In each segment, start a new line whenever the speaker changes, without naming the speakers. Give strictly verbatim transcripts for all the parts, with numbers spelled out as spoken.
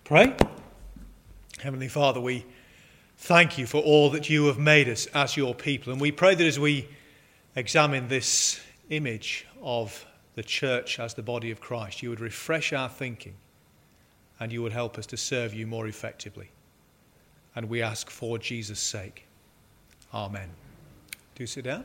Pray. Heavenly Father, we thank you for all that you have made us as your people. And we pray that as we examine this image of the church as the body of Christ, you would refresh our thinking and you would help us to serve you more effectively. And we ask for Jesus' sake. Amen. Do sit down.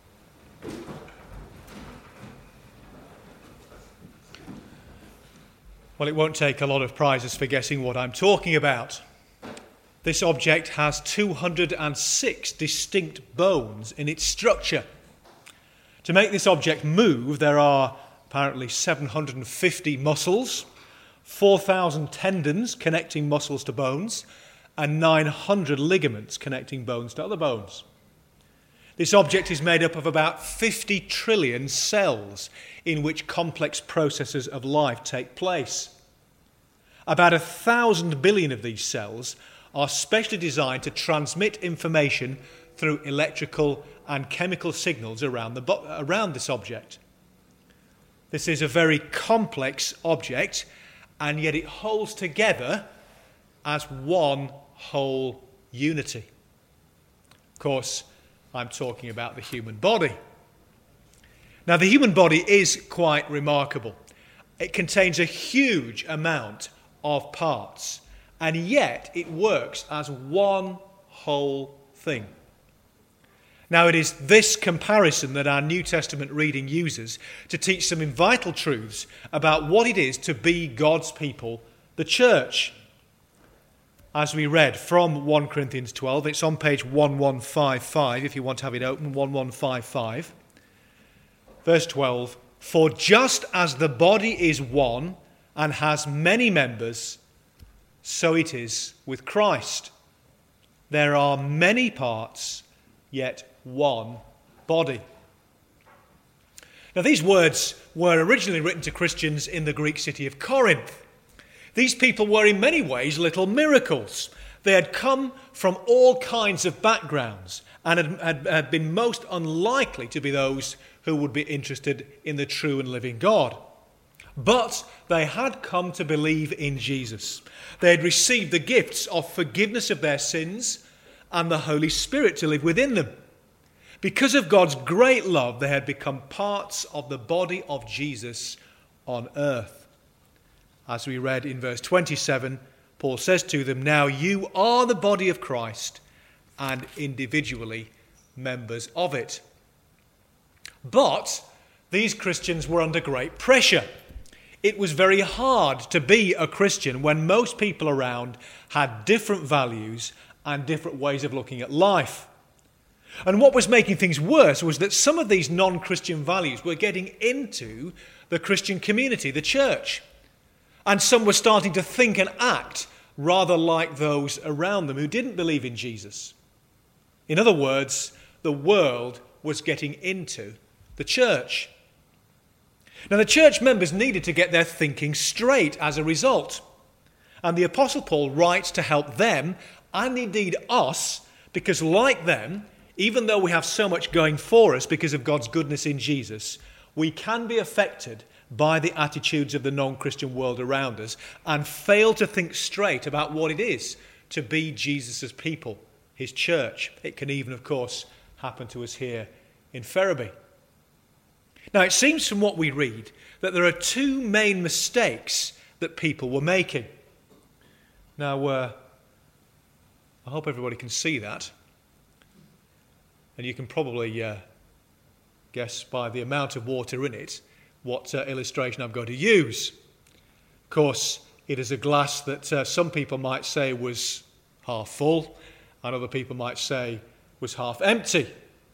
Well, it won't take a lot of prizes for guessing what I'm talking about. This object has two hundred six distinct bones in its structure. To make this object move, there are apparently seven hundred fifty muscles, four thousand tendons connecting muscles to bones, and nine hundred ligaments connecting bones to other bones. This object is made up of about fifty trillion cells in which complex processes of life take place. About a thousand billion of these cells are specially designed to transmit information through electrical and chemical signals around, the bo- around this object. This is a very complex object, and yet it holds together as one whole unity. Of course, I'm talking about the human body. Now, the human body is quite remarkable. It contains a huge amount of parts, and yet it works as one whole thing. Now, it is this comparison that our New Testament reading uses to teach some vital truths about what it is to be God's people, the church. As we read from First Corinthians twelve, it's on page eleven fifty-five if you want to have it open, eleven fifty-five. Verse twelve, "For just as the body is one and has many members, so it is with Christ. There are many parts, yet one body." Now, these words were originally written to Christians in the Greek city of Corinth. These people were in many ways little miracles. They had come from all kinds of backgrounds and had, had, had been most unlikely to be those who would be interested in the true and living God. But they had come to believe in Jesus. They had received the gifts of forgiveness of their sins and the Holy Spirit to live within them. Because of God's great love, they had become parts of the body of Jesus on earth. As we read in verse twenty-seven, Paul says to them, "Now you are the body of Christ and individually members of it." But these Christians were under great pressure. It was very hard to be a Christian when most people around had different values and different ways of looking at life. And what was making things worse was that some of these non-Christian values were getting into the Christian community, the church. And some were starting to think and act rather like those around them who didn't believe in Jesus. In other words, the world was getting into the church. Now, the church members needed to get their thinking straight as a result. And the Apostle Paul writes to help them, and indeed us, because like them, even though we have so much going for us because of God's goodness in Jesus, we can be affected by the attitudes of the non-Christian world around us and fail to think straight about what it is to be Jesus' people, his church. It can even, of course, happen to us here in Ferriby. Now, it seems from what we read that there are two main mistakes that people were making. Now, uh, I hope everybody can see that. And you can probably uh, guess by the amount of water in it what uh, illustration I'm going to use. Of course, it is a glass that uh, some people might say was half full, and other people might say was half empty.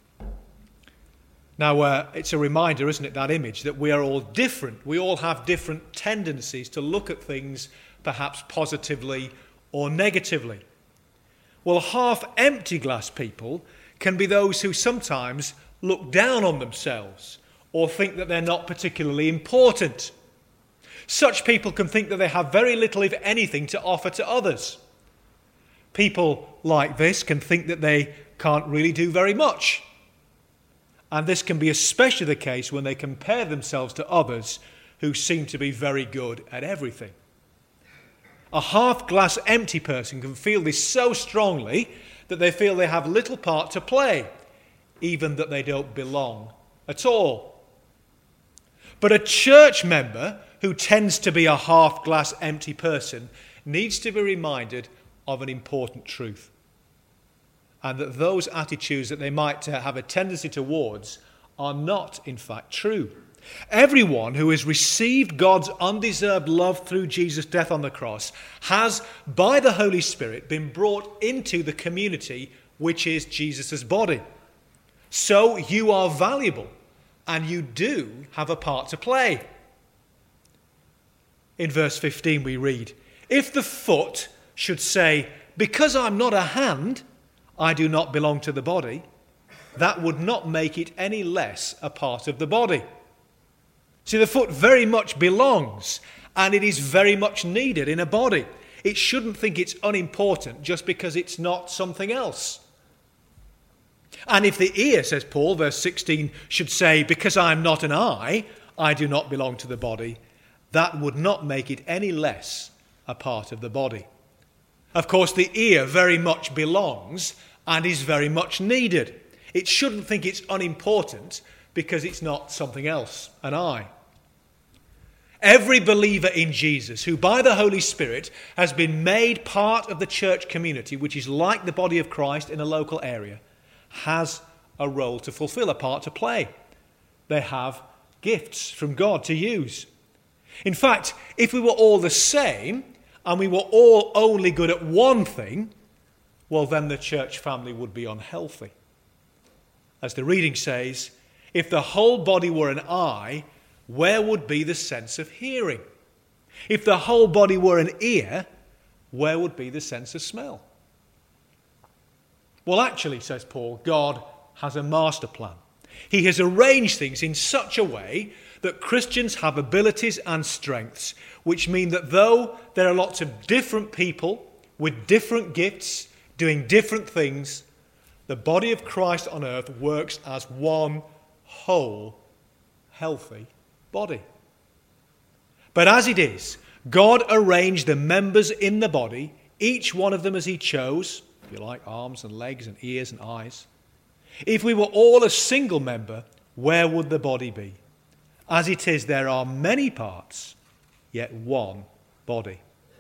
Now, uh, it's a reminder, isn't it, that image, that we are all different. We all have different tendencies to look at things perhaps positively or negatively. Well, half-empty glass people can be those who sometimes look down on themselves or think that they're not particularly important. Such people can think that they have very little, if anything, to offer to others. People like this can think that they can't really do very much. And this can be especially the case when they compare themselves to others who seem to be very good at everything. A half-glass empty person can feel this so strongly that they feel they have little part to play, even that they don't belong at all. But a church member who tends to be a half-glass empty person needs to be reminded of an important truth, and that those attitudes that they might uh, have a tendency towards are not, in fact, true. Everyone who has received God's undeserved love through Jesus' death on the cross has, by the Holy Spirit, been brought into the community which is Jesus' body. So you are valuable, and you do have a part to play. In verse fifteen we read, "If the foot should say, 'Because I'm not a hand, I do not belong to the body,' that would not make it any less a part of the body." See, the foot very much belongs, and it is very much needed in a body. It shouldn't think it's unimportant just because it's not something else. And if the ear, says Paul, verse sixteen, should say, "Because I am not an eye, I do not belong to the body," that would not make it any less a part of the body. Of course, the ear very much belongs and is very much needed. It shouldn't think it's unimportant because it's not something else, an eye. Every believer in Jesus who by the Holy Spirit has been made part of the church community, which is like the body of Christ in a local area, has a role to fulfill, a part to play. They have gifts from God to use. In fact, if we were all the same and we were all only good at one thing, well, then the church family would be unhealthy. As the reading says, if the whole body were an eye, where would be the sense of hearing? If the whole body were an ear, where would be the sense of smell? Well, actually, says Paul, God has a master plan. He has arranged things in such a way that Christians have abilities and strengths, which mean that though there are lots of different people with different gifts doing different things, the body of Christ on earth works as one whole, healthy body. But as it is, God arranged the members in the body, each one of them as he chose, if you like, arms and legs and ears and eyes. If we were all a single member, where would the body be? As it is, there are many parts, yet one body.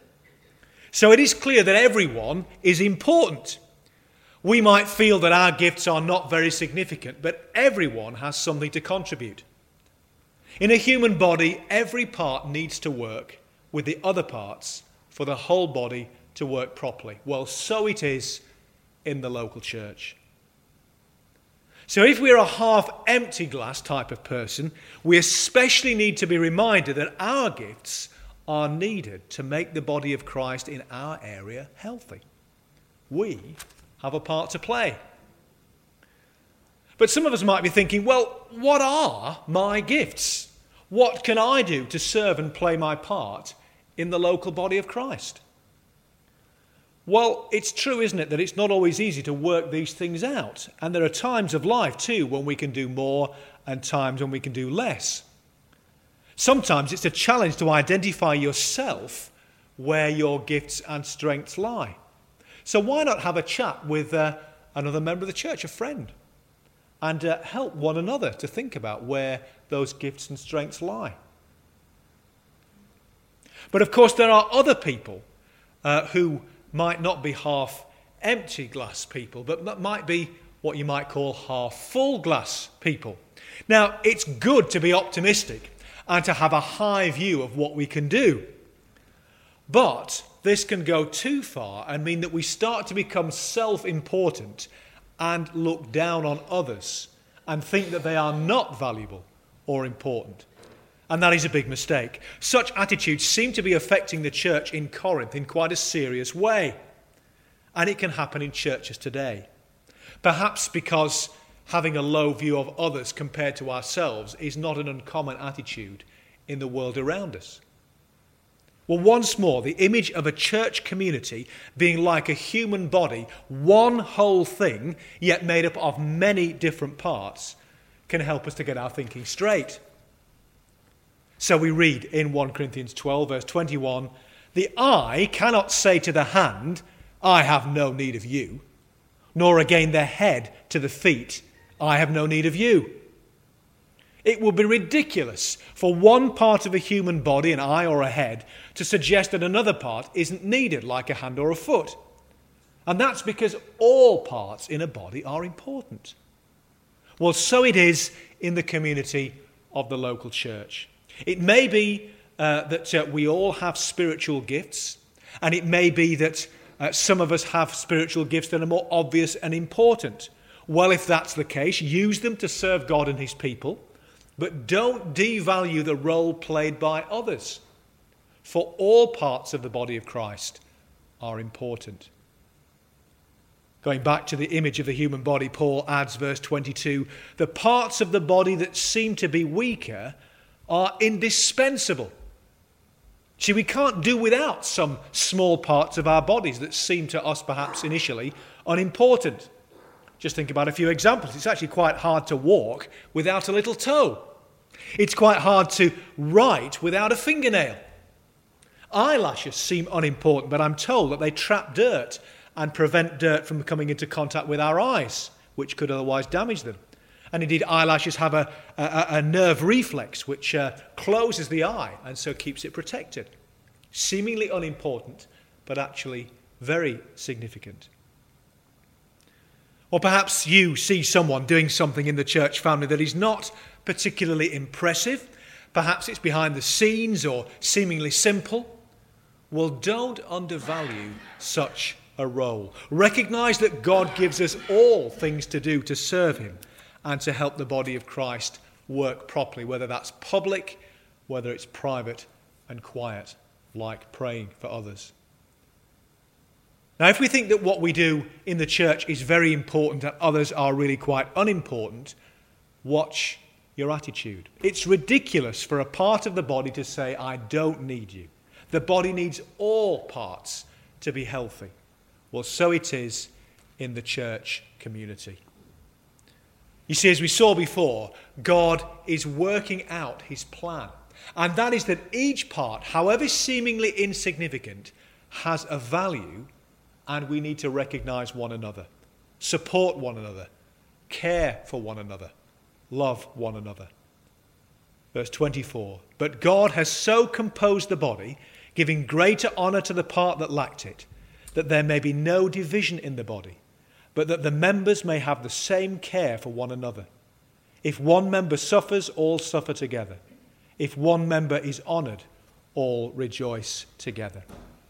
So it is clear that everyone is important. We might feel that our gifts are not very significant, but everyone has something to contribute. In a human body, every part needs to work with the other parts for the whole body to work properly. Well, so it is in the local church. So if we're a half-empty glass type of person, we especially need to be reminded that our gifts are needed to make the body of Christ in our area healthy. We have a part to play. But some of us might be thinking, well, what are my gifts? What can I do to serve and play my part in the local body of Christ? Well, it's true, isn't it, that it's not always easy to work these things out. And there are times of life, too, when we can do more and times when we can do less. Sometimes it's a challenge to identify yourself where your gifts and strengths lie. So why not have a chat with uh, another member of the church, a friend, and uh, help one another to think about where those gifts and strengths lie. But of course there are other people uh, who might not be half empty glass people, but might be what you might call half full glass people. Now, it's good to be optimistic and to have a high view of what we can do. But this can go too far and mean that we start to become self-important and look down on others and think that they are not valuable or important. And that is a big mistake. Such attitudes seem to be affecting the church in Corinth in quite a serious way. And it can happen in churches today. Perhaps because having a low view of others compared to ourselves is not an uncommon attitude in the world around us. Well, once more, the image of a church community being like a human body, one whole thing, yet made up of many different parts, can help us to get our thinking straight. So we read in First Corinthians twelve, verse twenty-one, The eye cannot say to the hand, I have no need of you, nor again the head to the feet, I have no need of you. It would be ridiculous for one part of a human body, an eye or a head, to suggest that another part isn't needed, like a hand or a foot. And that's because all parts in a body are important. Well, so it is in the community of the local church. It may be uh, that uh, we all have spiritual gifts, and it may be that uh, some of us have spiritual gifts that are more obvious and important. Well, if that's the case, use them to serve God and his people, but don't devalue the role played by others, for all parts of the body of Christ are important. Going back to the image of the human body, Paul adds, verse twenty-two, the parts of the body that seem to be weaker are indispensable. See, we can't do without some small parts of our bodies that seem to us perhaps initially unimportant. Just think about a few examples. It's actually quite hard to walk without a little toe. It's quite hard to write without a fingernail. Eyelashes seem unimportant, but I'm told that they trap dirt and prevent dirt from coming into contact with our eyes, which could otherwise damage them. And indeed, eyelashes have a, a, a nerve reflex which uh, closes the eye and so keeps it protected. Seemingly unimportant, but actually very significant. Or perhaps you see someone doing something in the church family that is not particularly impressive. Perhaps it's behind the scenes or seemingly simple. Well, don't undervalue such a role. Recognize that God gives us all things to do to serve him and to help the body of Christ work properly, whether that's public, whether it's private and quiet, like praying for others. Now, if we think that what we do in the church is very important and others are really quite unimportant, watch your attitude. It's ridiculous for a part of the body to say, I don't need you. The body needs all parts to be healthy. Well, so it is in the church community. You see, as we saw before, God is working out his plan. And that is that each part, however seemingly insignificant, has a value, and we need to recognize one another, support one another, care for one another, love one another. Verse twenty-four, but God has so composed the body, giving greater honor to the part that lacked it, that there may be no division in the body, but that the members may have the same care for one another. If one member suffers, all suffer together. If one member is honored, all rejoice together.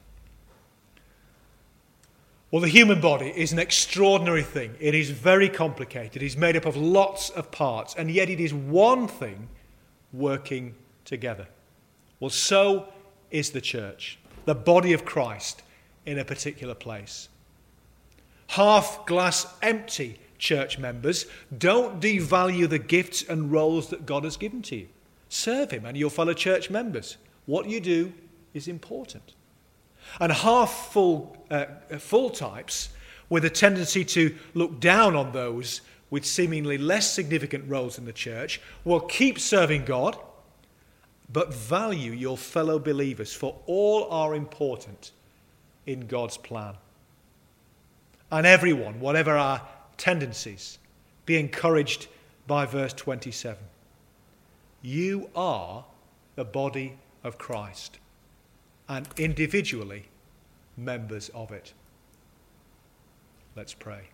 Well, the human body is an extraordinary thing. It is very complicated. It is made up of lots of parts, and yet it is one thing working together. Well, so is the church, the body of Christ in a particular place. Half glass empty church members, don't devalue the gifts and roles that God has given to you. Serve him and your fellow church members. What you do is important. And half full, uh, full types with a tendency to look down on those with seemingly less significant roles in the church will keep serving God, but value your fellow believers, for all are important in God's plan. And everyone, whatever our tendencies, be encouraged by verse twenty-seven. You are the body of Christ, and individually members of it. Let's pray.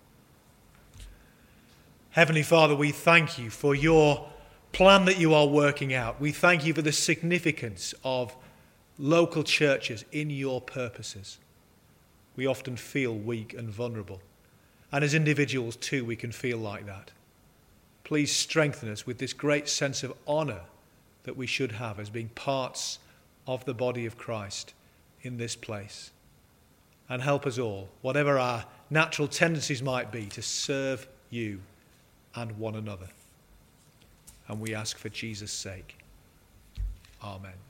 Heavenly Father, we thank you for your plan that you are working out. We thank you for the significance of local churches in your purposes. We often feel weak and vulnerable. And as individuals too, we can feel like that. Please strengthen us with this great sense of honour that we should have as being parts of the body of Christ in this place. And help us all, whatever our natural tendencies might be, to serve you and one another. And we ask for Jesus' sake. Amen.